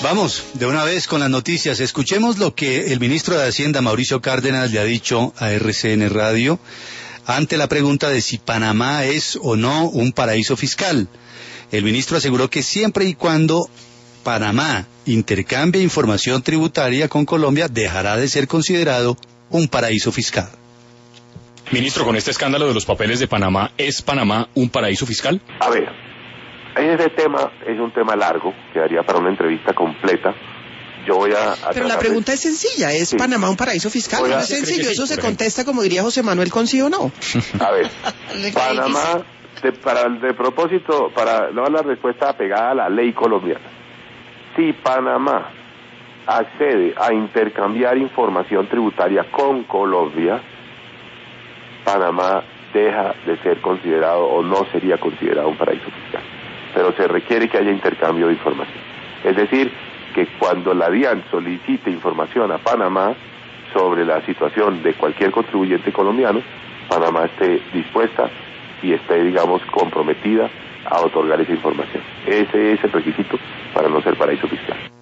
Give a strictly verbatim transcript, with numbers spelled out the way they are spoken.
Vamos, de una vez con las noticias. Escuchemos lo que el ministro de Hacienda, Mauricio Cárdenas, le ha dicho a R C N Radio ante la pregunta de si Panamá es o no un paraíso fiscal. El ministro aseguró que siempre y cuando Panamá intercambie información tributaria con Colombia, dejará de ser considerado un paraíso fiscal. Ministro, con este escándalo de los papeles de Panamá, ¿es Panamá un paraíso fiscal? A ver, ese tema es un tema largo, quedaría para una entrevista completa. Yo voy a... a Pero la pregunta de... es sencilla, ¿es sí. Panamá un paraíso fiscal? A... No es sencillo, eso sí, se contesta como diría José Manuel con sí o no. A ver, Panamá, de, para de propósito, para no la respuesta apegada a la ley colombiana. Si Panamá accede a intercambiar información tributaria con Colombia, Panamá deja de ser considerado o no sería considerado un paraíso fiscal. Pero se requiere que haya intercambio de información. Es decir, que cuando la DIAN solicite información a Panamá sobre la situación de cualquier contribuyente colombiano, Panamá esté dispuesta y esté, digamos, comprometida a otorgar esa información. Ese es el requisito para no ser paraíso fiscal.